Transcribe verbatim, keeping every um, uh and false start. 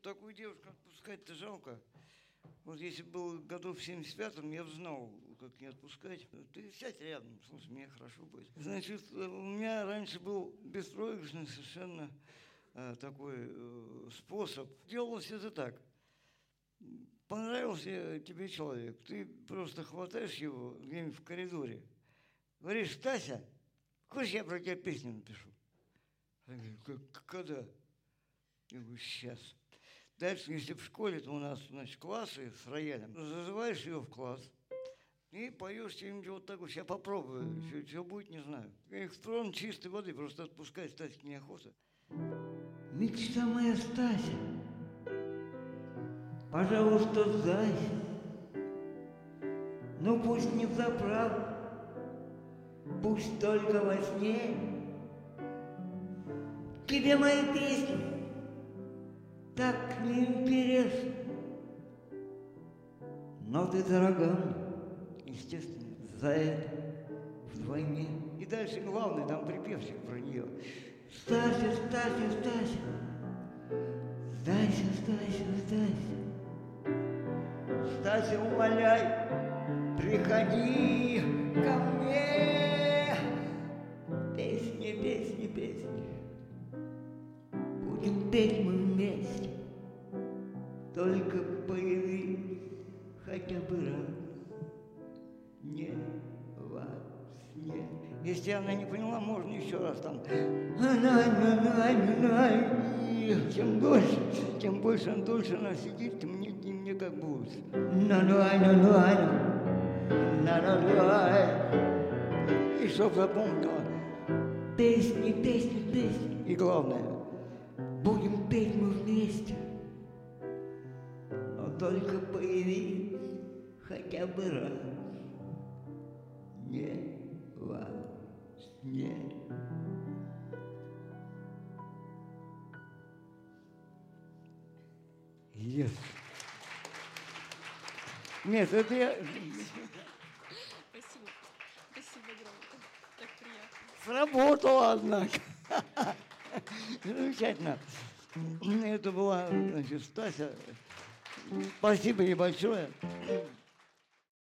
такую девушку отпускать-то жалко. Вот если был году в семьдесят пятом, я бы знал, как не отпускать. Ты сядь рядом, слушай, мне хорошо будет. Значит, у меня раньше был беспроигрышный совершенно э, такой э, способ. Делалось это так. Понравился тебе человек, ты просто хватаешь его где-нибудь в коридоре, говоришь: Стася, хочешь, я про тебя песню напишу? Я говорю: когда? Я говорю: сейчас. Дальше, если в школе, то у нас, значит, классы с роялем. Зазываешь ее в класс и поешь что-нибудь вот такое. Сейчас попробую, что, что будет, не знаю. Электрон чистой воды, просто отпускать Стасике неохота. Мечта моя, Стася, пожалуйста, сдайся. Ну пусть не взаправду, пусть только во сне. Тебе мои песни так неинтересны, но ты дорога мне, естественно, за это вдвойне. И дальше главное, там припевчик про нее. Стася, Стася, Стася, сдайся, Стася, сдайся. Стася, умоляй, приходи ко мне. Песни, песни, песни. Будем петь мы вместе. Только появись хотя бы раз. Не во сне. Если она не поняла, можно еще раз там. Чем дольше, чем больше она дольше она сидит, тем мне, тем мне как будет. И чтоб запомнила. Песни, песни, песни. И главное, будем петь мы вместе. Но только появись хотя бы раз. Не во сне. Yes. Нет, это я... Спасибо. Спасибо огромное. Так приятно. Сработало, однако. Замечательно. Это была, значит, Стася. Спасибо ей большое.